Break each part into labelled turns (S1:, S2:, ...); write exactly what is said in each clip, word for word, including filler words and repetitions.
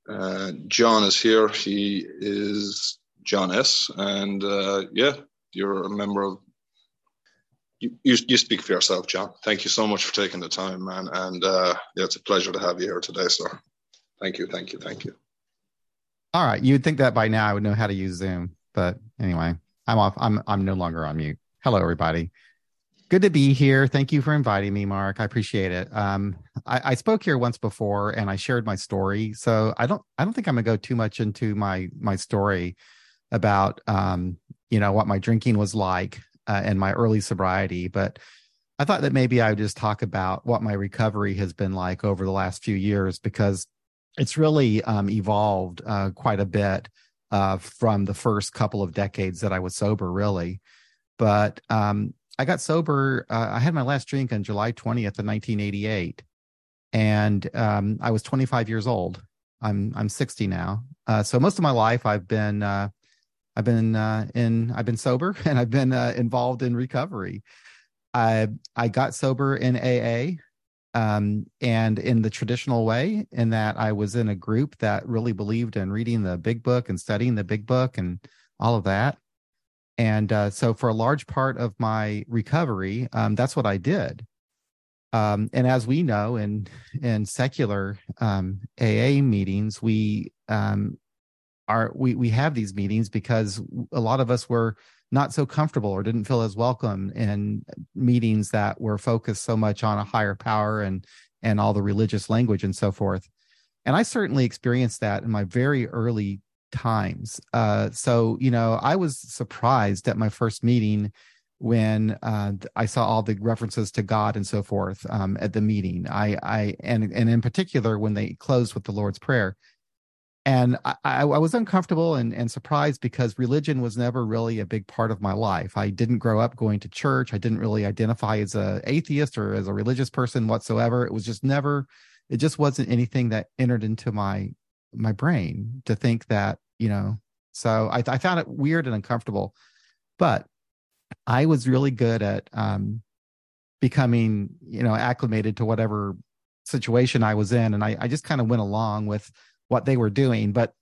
S1: Uh, John is here. He is John S. And uh, yeah, you're a member of. You, you, you speak for yourself, John. Thank you so much for taking the time, man. And uh, yeah, it's a pleasure to have you here today, sir. Thank you, thank you, thank you.
S2: All right. You'd think that by now I would know how to use Zoom, but anyway, I'm off. I'm I'm no longer on mute. Hello, everybody. Good to be here. Thank you for inviting me, Mark. I appreciate it. Um, I, I spoke here once before and I shared my story. So I don't I don't think I'm gonna go too much into my my story about um, you know, what my drinking was like uh, and my early sobriety, but I thought that maybe I would just talk about what my recovery has been like over the last few years, because it's really um, evolved uh, quite a bit uh, from the first couple of decades that I was sober, really. But um, I got sober. Uh, I had my last drink on July twentieth of nineteen eighty-eight, and um, I was twenty-five years old. I'm I'm sixty now. Uh, so most of my life I've been uh, I've been uh, in I've been sober and I've been uh, involved in recovery. I I got sober in A A. Um, and in the traditional way, in that I was in a group that really believed in reading the big book and studying the big book and all of that. And uh, so for a large part of my recovery, um, that's what I did. Um, and as we know, in in secular um, A A meetings, we um, are we we have these meetings because a lot of us were not so comfortable or didn't feel as welcome in meetings that were focused so much on a higher power and and all the religious language and so forth. And I certainly experienced that in my very early times. Uh, so, you know, I was surprised at my first meeting when uh, I saw all the references to God and so forth um, at the meeting. I, I and and in particular when they closed with the Lord's Prayer. And I, I was uncomfortable and, and surprised because religion was never really a big part of my life. I didn't grow up going to church. I didn't really identify as an atheist or as a religious person whatsoever. It was just never, it just wasn't anything that entered into my my brain to think that, you know, so I, I found it weird and uncomfortable. But I was really good at um, becoming, you know, acclimated to whatever situation I was in. And I, I just kind of went along with what they were doing. But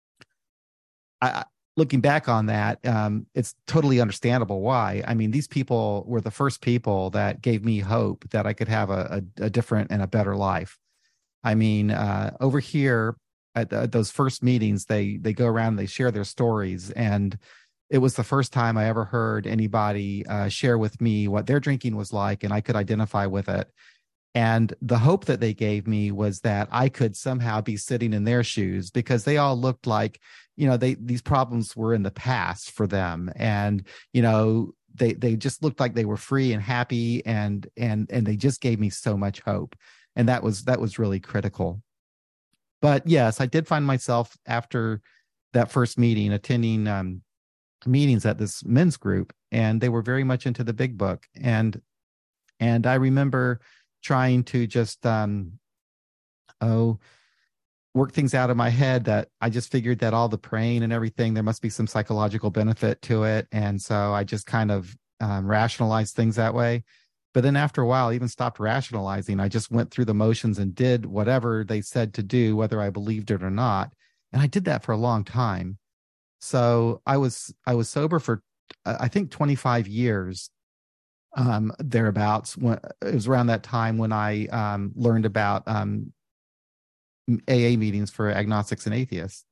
S2: I, looking back on that, um, it's totally understandable why. I mean, these people were the first people that gave me hope that I could have a, a, a different and a better life. I mean, uh, over here at, the, at those first meetings, they they go around, they share their stories. And it was the first time I ever heard anybody uh, share with me what their drinking was like, and I could identify with it. And the hope that they gave me was that I could somehow be sitting in their shoes, because they all looked like, you know, they these problems were in the past for them. And, you know, they they just looked like they were free and happy, and and and they just gave me so much hope. And that was that was really critical. But yes, I did find myself after that first meeting attending um, meetings at this men's group, and they were very much into the big book. And and I remember trying to just, um, oh, work things out of my head, that I just figured that all the praying and everything, there must be some psychological benefit to it. And so I just kind of um, rationalized things that way. But then after a while, I even stopped rationalizing. I just went through the motions and did whatever they said to do, whether I believed it or not. And I did that for a long time. So I was, I was sober for, I think, twenty-five years. Um, thereabouts. When it was around that time when I um, learned about um, A A meetings for agnostics and atheists.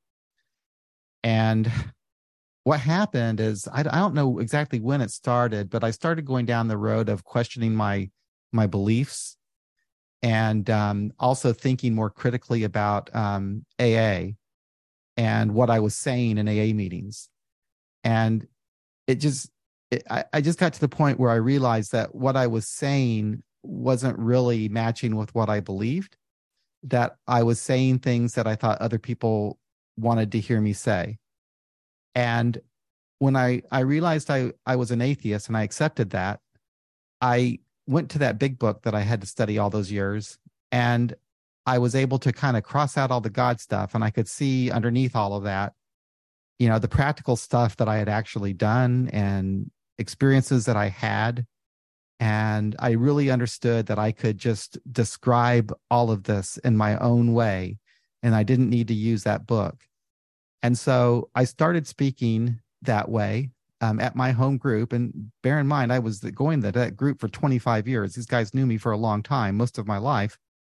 S2: And what happened is, I, I don't know exactly when it started, but I started going down the road of questioning my my beliefs, and um, also thinking more critically about um, A A and what I was saying in A A meetings. And it just It, I, I just got to the point where I realized that what I was saying wasn't really matching with what I believed, that I was saying things that I thought other people wanted to hear me say. And when I, I realized I, I was an atheist and I accepted that, I went to that big book that I had to study all those years, and I was able to kind of cross out all the God stuff, and I could see underneath all of that, you know, the practical stuff that I had actually done and experiences that I had. And I really understood that I could just describe all of this in my own way and I didn't need to use that book. And so I started speaking that way um, at my home group. And bear in mind, I was going to that group for twenty-five years. These guys knew me for a long time, most of my life.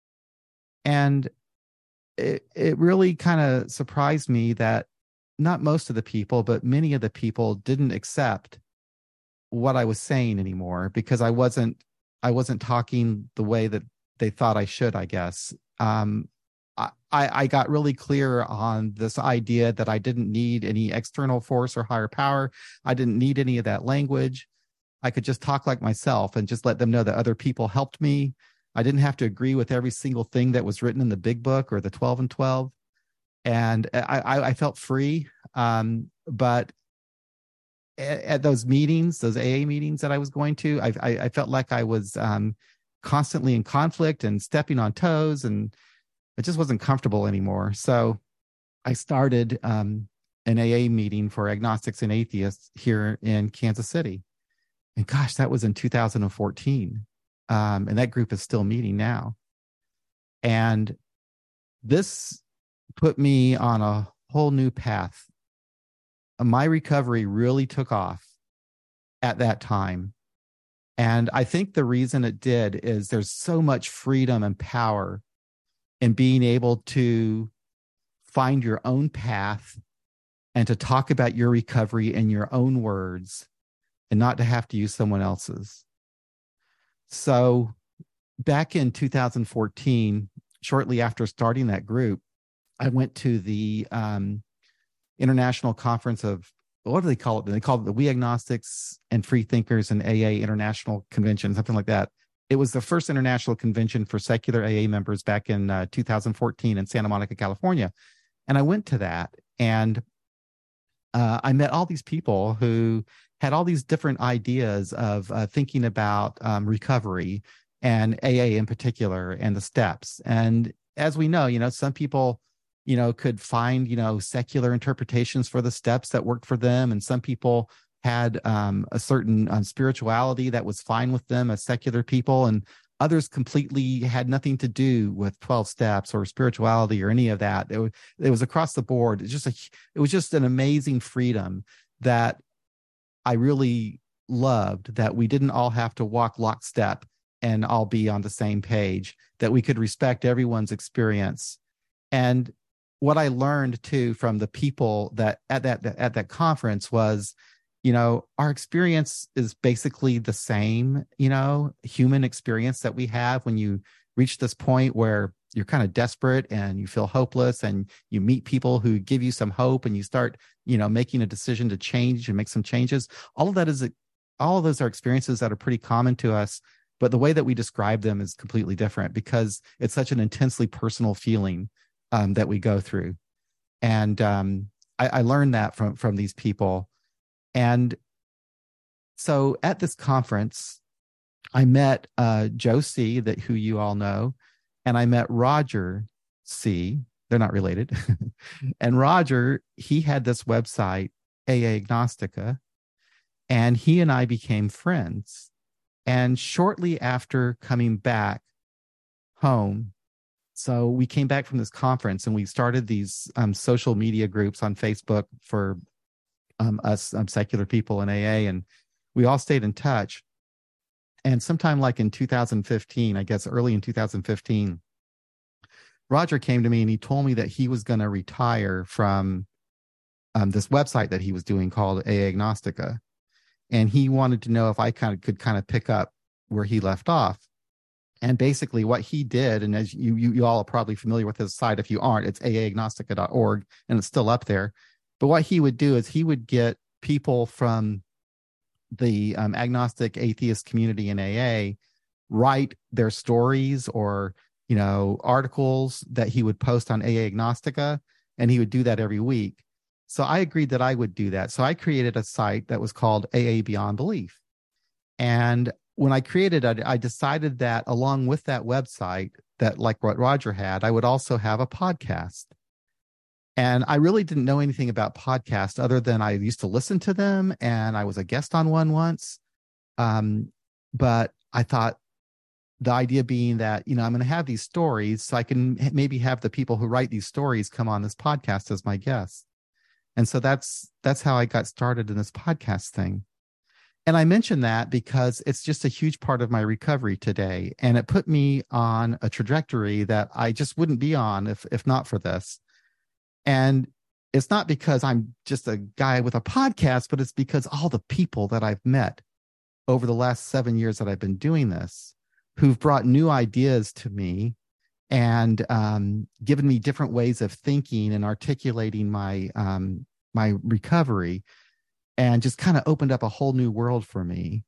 S2: And it, it really kind of surprised me that not most of the people, but many of the people didn't accept what I was saying anymore, because I wasn't, I wasn't talking the way that they thought I should, I guess. Um, I, I got really clear on this idea that I didn't need any external force or higher power. I didn't need any of that language. I could just talk like myself and just let them know that other people helped me. I didn't have to agree with every single thing that was written in the big book or the twelve and twelve. And I, I, I felt free. Um, but at, at those meetings, those A A meetings that I was going to, I, I, I felt like I was um, constantly in conflict and stepping on toes, and it just wasn't comfortable anymore. So I started um, an A A meeting for agnostics and atheists here in Kansas City. And gosh, that was in two thousand fourteen. Um, and that group is still meeting now. And this put me on a whole new path. My recovery really took off at that time. And I think the reason it did is there's so much freedom and power in being able to find your own path and to talk about your recovery in your own words and not to have to use someone else's. So back in two thousand fourteen, shortly after starting that group, I went to the um, International Conference of, what do they call it? They call it the We Agnostics and Free Thinkers and A A International Convention, something like that. It was the first international convention for secular A A members back in uh, two thousand fourteen in Santa Monica, California. And I went to that, and uh, I met all these people who had all these different ideas of uh, thinking about um, recovery and A A in particular and the steps. And as we know, you know, some people, you know, could find, you know, secular interpretations for the steps that worked for them. And some people had um, a certain um, spirituality that was fine with them as secular people. And others completely had nothing to do with twelve steps or spirituality or any of that. It was, it was across the board. It's just a, it was just an amazing freedom that I really loved, that we didn't all have to walk lockstep and all be on the same page, that we could respect everyone's experience. And what I learned too from the people that at that at that conference was, you know, our experience is basically the same, you know, human experience that we have when you reach this point where you're kind of desperate and you feel hopeless, and you meet people who give you some hope, and you start, you know, making a decision to change and make some changes. All of that is, all of those are experiences that are pretty common to us, but the way that we describe them is completely different because it's such an intensely personal feeling um, that we go through. And um, I, I learned that from, from these people. And so at this conference, I met uh, Joe C., that who you all know, and I met Roger C. They're not related. And Roger, he had this website, A A Agnostica, and he and I became friends. And shortly after coming back home, so we came back from this conference and we started these um, social media groups on Facebook for um, us um, secular people in A A, and we all stayed in touch. And sometime like in two thousand fifteen, I guess early in two thousand fifteen, Roger came to me and he told me that he was going to retire from um, this website that he was doing called A A Agnostica. And he wanted to know if I kind of could kind of pick up where he left off. And basically what he did, and as you, you, you all are probably familiar with his site, if you aren't, it's A A agnostica dot org, and it's still up there. But what he would do is he would get people from the um, agnostic atheist community in A A write their stories or, you know, articles that he would post on A A Agnostica, and he would do that every week. So I agreed that I would do that. So I created a site that was called A A Beyond Belief. And when I created it, I decided that along with that website, that like what Roger had, I would also have a podcast. And I really didn't know anything about podcasts other than I used to listen to them, and I was a guest on one once. Um, but I thought the idea being that, you know, I'm going to have these stories so I can maybe have the people who write these stories come on this podcast as my guests. And so that's, that's how I got started in this podcast thing. And I mention that because it's just a huge part of my recovery today. And it put me on a trajectory that I just wouldn't be on if, if not for this. And it's not because I'm just a guy with a podcast, but it's because all the people that I've met over the last seven years that I've been doing this, who've brought new ideas to me and um, given me different ways of thinking and articulating my um, my recovery, and just kind of opened up a whole new world for me.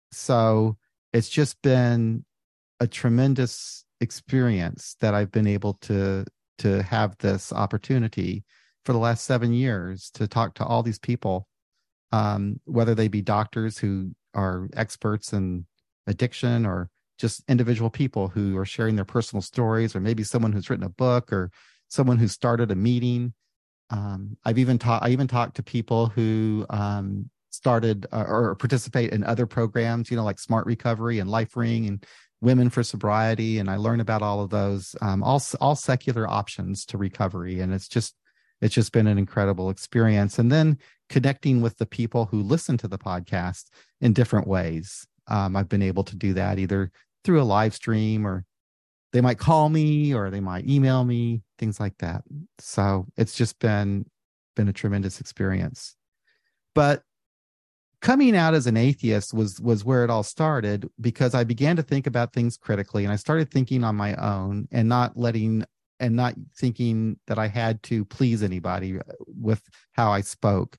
S2: So it's just been a tremendous experience that I've been able to to have this opportunity for the last seven years to talk to all these people, um, whether they be doctors who are experts in addiction, or just individual people who are sharing their personal stories, or maybe someone who's written a book, or someone who started a meeting. Um, I've even taught, I even talked to people who um, started uh, or participate in other programs, you know, like Smart Recovery and Life Ring and Women for Sobriety. And I learned about all of those, um, all, all secular options to recovery. And it's just, it's just been an incredible experience. And then connecting with the people who listen to the podcast in different ways. Um, I've been able to do that either through a live stream, or they might call me, or they might email me, things like that. So it's just been, been a tremendous experience. But coming out as an atheist was, was where it all started, because I began to think about things critically, and I started thinking on my own and not letting, and not thinking that I had to please anybody with how I spoke.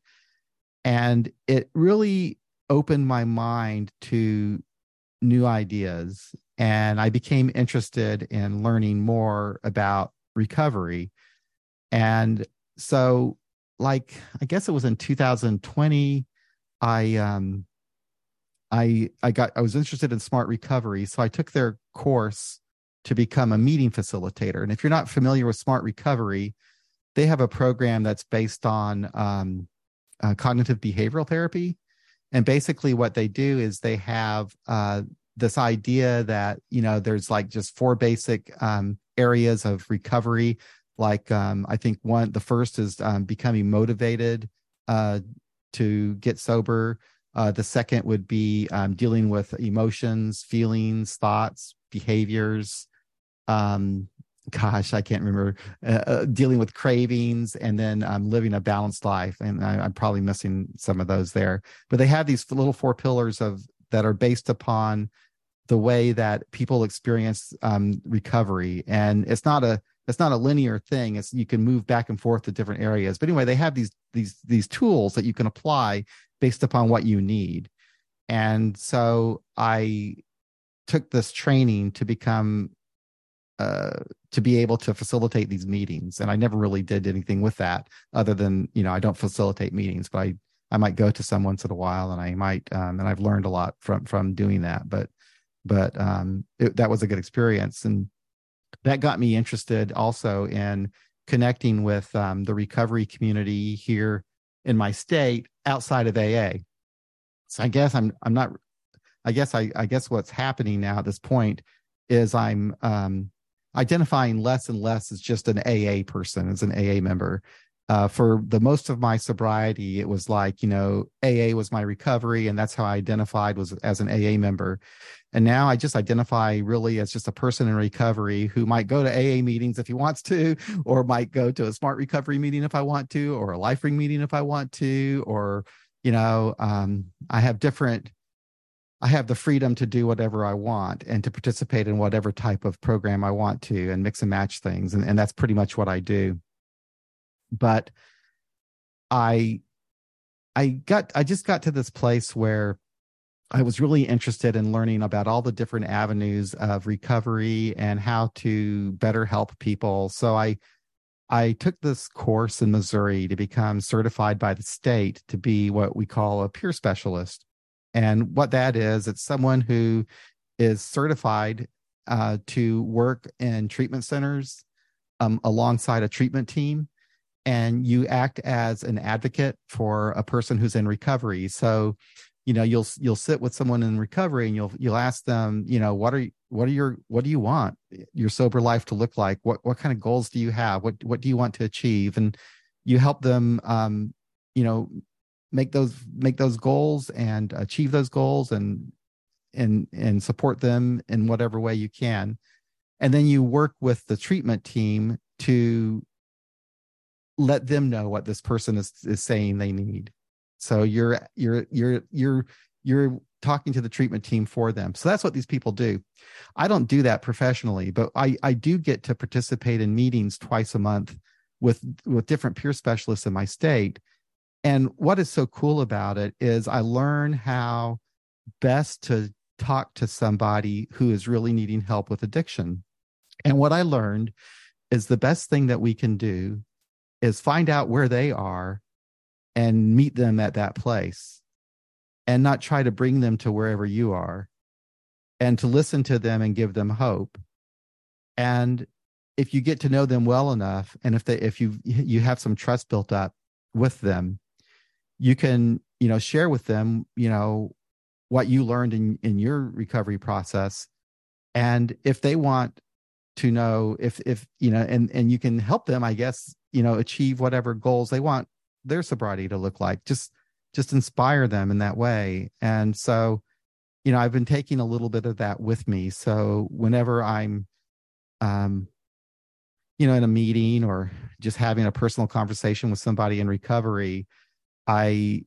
S2: And it really opened my mind to new ideas. And I became interested in learning more about recovery. And so, like, I guess it was in two thousand twenty, I, um, I, I got, I was interested in Smart Recovery. So I took their course to become a meeting facilitator. And if you're not familiar with Smart Recovery, they have a program that's based on um, uh, cognitive behavioral therapy. And basically what they do is they have uh, this idea that, you know, there's like just four basic um, areas of recovery. Like um, I think one, the first is um, becoming motivated uh, to get sober. Uh, the second would be um, dealing with emotions, feelings, thoughts, behaviors. Um, gosh, I can't remember, uh, uh, dealing with cravings, and then um, living a balanced life. And I, I'm probably missing some of those there, but they have these little four pillars of that are based upon the way that people experience um, recovery. And it's not a, it's not a linear thing. It's, you can move back and forth to different areas, but anyway, they have these, these, these tools that you can apply based upon what you need. And so I took this training to become Uh, to be able to facilitate these meetings. And I never really did anything with that other than, you know, I don't facilitate meetings, but I, I might go to some once in a while, and I might, um, and I've learned a lot from, from doing that, but, but um, it, that was a good experience. And that got me interested also in connecting with um, the recovery community here in my state outside of A A. So I guess I'm, I'm not, I guess I, I guess what's happening now at this point is I'm, um, identifying less and less as just an A A person, as an A A member. Uh, for the most of my sobriety, it was like, you know, A A was my recovery, and that's how I identified, was as an A A member. And now I just identify really as just a person in recovery who might go to A A meetings if he wants to, or might go to a Smart Recovery meeting if I want to, or a Life Ring meeting if I want to, or, you know, um, I have different I have the freedom to do whatever I want and to participate in whatever type of program I want to, and mix and match things. And, and that's pretty much what I do. But I, I got, I just got to this place where I was really interested in learning about all the different avenues of recovery and how to better help people. So I, I took this course in Missouri to become certified by the state to be what we call a peer specialist. And what that is, it's someone who is certified uh, to work in treatment centers um, alongside a treatment team. And you act as an advocate for a person who's in recovery. So, you know, you'll you'll sit with someone in recovery, and you'll you'll ask them, you know, what are you, what are your, what do you want your sober life to look like? What, what kind of goals do you have? What, what do you want to achieve? And you help them, um, you know, make those, make those goals and achieve those goals, and, and, and support them in whatever way you can. And then you work with the treatment team to let them know what this person is, is saying they need. So you're, you're, you're, you're, you're talking to the treatment team for them. So that's what these people do. I don't do that professionally, but I, I do get to participate in meetings twice a month with, with different peer specialists in my state. And what is so cool about it is I learn how best to talk to somebody who is really needing help with addiction. And what I learned is the best thing that we can do is find out where they are and meet them at that place, and not try to bring them to wherever you are, and to listen to them and give them hope. And if you get to know them well enough, and if they, if you, you have some trust built up with them, you can, you know, share with them, you know, what you learned in, in your recovery process. And if they want to know if, if, you know, and, and you can help them, I guess, you know, achieve whatever goals they want their sobriety to look like, just, just inspire them in that way. And so, you know, I've been taking a little bit of that with me. So whenever I'm, um, you know, in a meeting or just having a personal conversation with somebody in recovery, I,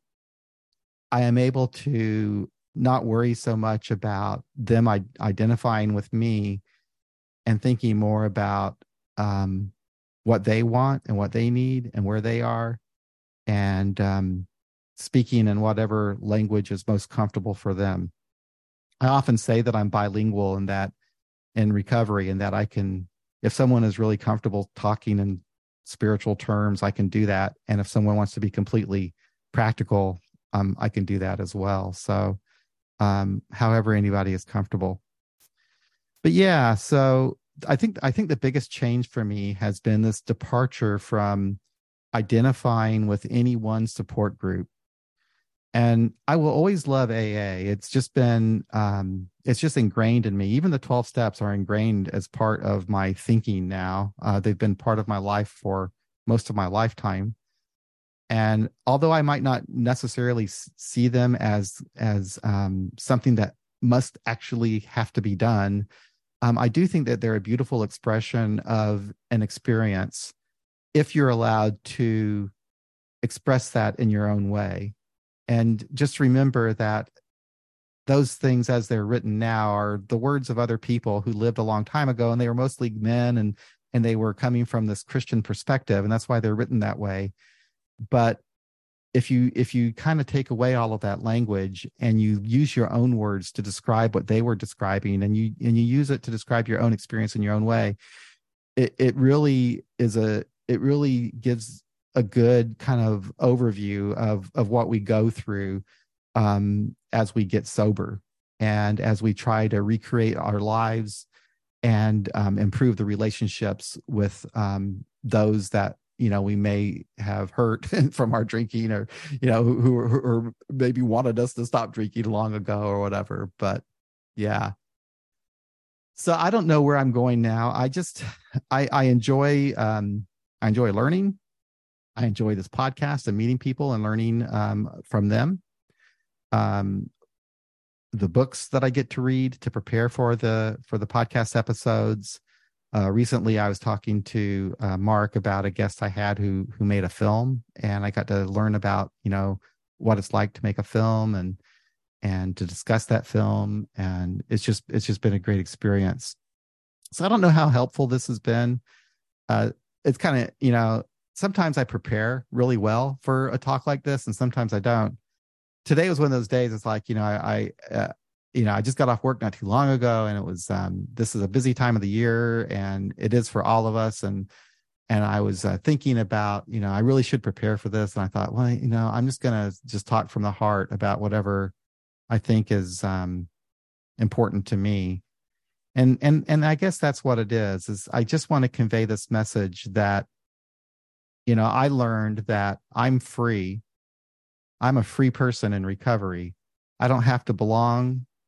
S2: I am able to not worry so much about them I- identifying with me, and thinking more about um, what they want and what they need and where they are, and um, speaking in whatever language is most comfortable for them. I often say that I'm bilingual in that, in recovery, and that I can, if someone is really comfortable talking in spiritual terms, I can do that. And if someone wants to be completely practical, um, I can do that as well. So um, however anybody is comfortable. But yeah, so I think I think the biggest change for me has been this departure from identifying with any one support group. And I will always love A A. It's just been, um, it's just ingrained in me. Even the twelve steps are ingrained as part of my thinking now. Uh, they've been part of my life for most of my lifetime. And although I might not necessarily see them as, as um, something that must actually have to be done, Um, I do think that they're a beautiful expression of an experience if you're allowed to express that in your own way. And just remember that those things as they're written now are the words of other people who lived a long time ago, and they were mostly men, and and they were coming from this Christian perspective, and that's why they're written that way. But if you if you kind of take away all of that language and you use your own words to describe what they were describing, and you and you use it to describe your own experience in your own way, it it really is a it really gives a good kind of overview of of what we go through um, as we get sober, and as we try to recreate our lives and um, improve the relationships with um, those that, you know, we may have hurt from our drinking, or, you know, who, who, who or maybe wanted us to stop drinking long ago or whatever. But yeah. So I don't know where I'm going now. I just, I, I enjoy, um, I enjoy learning. I enjoy this podcast and meeting people and learning um, from them. Um, the books that I get to read to prepare for the, for the podcast episodes. Uh, recently, I was talking to uh, Mark about a guest I had who who made a film, and I got to learn about, you know, what it's like to make a film, and and to discuss that film, and it's just it's just been a great experience. So I don't know how helpful this has been. Uh, it's kind of, you know, sometimes I prepare really well for a talk like this, and sometimes I don't. Today was one of those days. It's like, you know, I, I uh, you know, I just got off work not too long ago, and it was, um, this is a busy time of the year, and it is for all of us. And, and I was uh, thinking about, you know, I really should prepare for this. And I thought, well, you know, I'm just going to just talk from the heart about whatever I think is um, important to me. And, and, and I guess that's what it is, is I just want to convey this message that, you know, I learned that I'm free. I'm a free person in recovery. I don't have to belong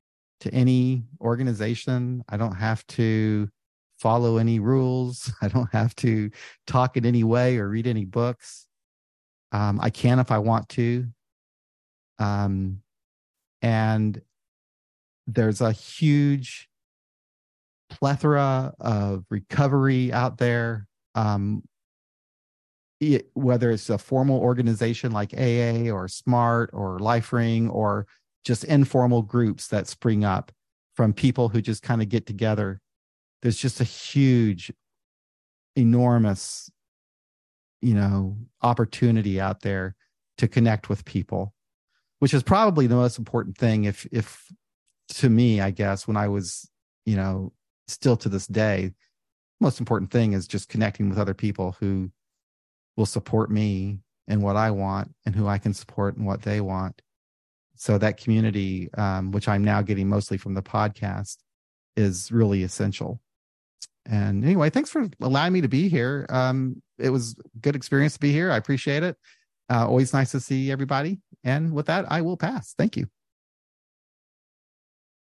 S2: to any organization. I don't have to follow any rules. I don't have to talk in any way or read any books. Um, I can if I want to. Um, and there's a huge plethora of recovery out there. Um, it, whether it's a formal organization like A A or SMART or LifeRing, or just informal groups that spring up from people who just kind of get together. There's just a huge, enormous, you know, opportunity out there to connect with people, which is probably the most important thing. If, if to me, I guess, when I was, you know, still to this day, most important thing is just connecting with other people who will support me in what I want and who I can support in what they want. So that community, um, which I'm now getting mostly from the podcast, is really essential. And anyway, thanks for allowing me to be here. Um, it was a good experience to be here. I appreciate it. Uh, always nice to see everybody. And with that, I will pass. Thank you.